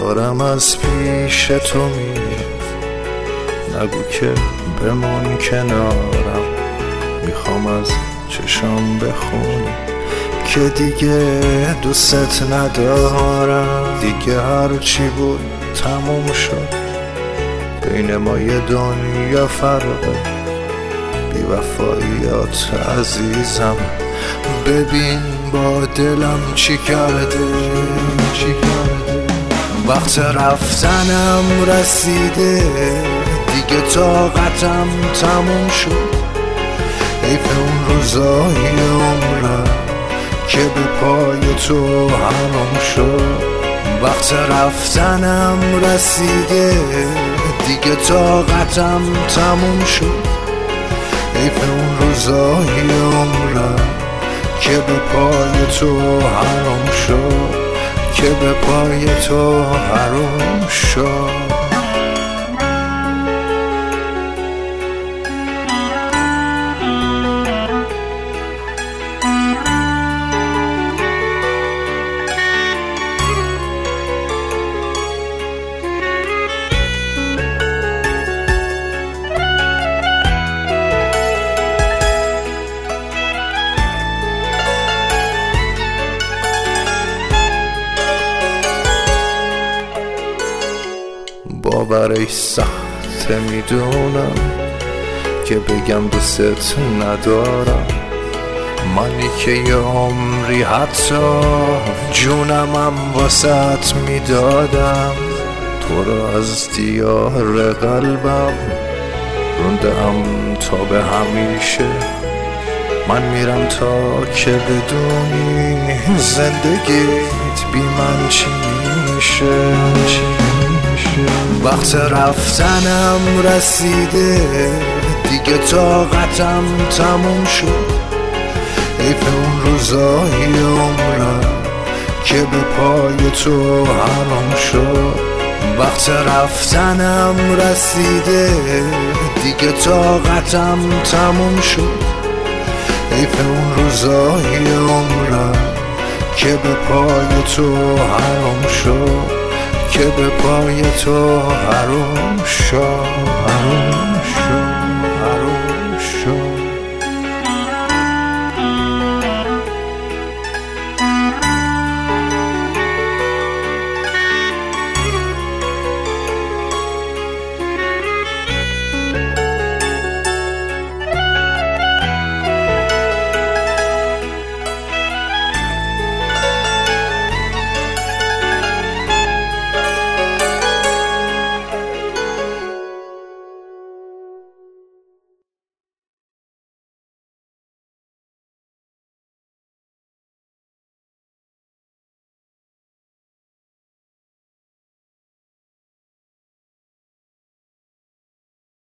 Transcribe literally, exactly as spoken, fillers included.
دارم از پیش تو میرم، نگو که بمون کنارم. میخوام از چشام بخونی که دیگه دوست ندارم. دیگه هرچی بود تموم شد، بین ما یه دنیا فرقه. بی وفاییات عزیزم، ببین با دلم چی کرده چی کرده. وقت رفتنم رسیده، دیگه طاقتم تموم شد. حیف اون روزای عمرم که به پای تو حرام شد. وقت رفتنم رسیده، دیگه طاقتم تموم شد. حیف اون روزای عمرم که به پای تو حرام شد، که به پای تو حرام شد. باورش سخته میدونم که بگم دوست ندارم. منی که یه عمری حتی جونمم واسط میدادم. تو رو از دیار قلبم روندم تا به همیشه. من میرم تا که بدونی زندگیت بی من چی میشه. وقت رفتنم رسیده، دیگه طاقتم تموم شد. حیف اون روزای عمرم که به پای تو حرام شد. وقت رفتنم رسیده، دیگه طاقتم تموم شد. حیف اون روزای عمرم که به پای تو حرام شد، که به پای تو حرام شد، حرام شد، حرام شد.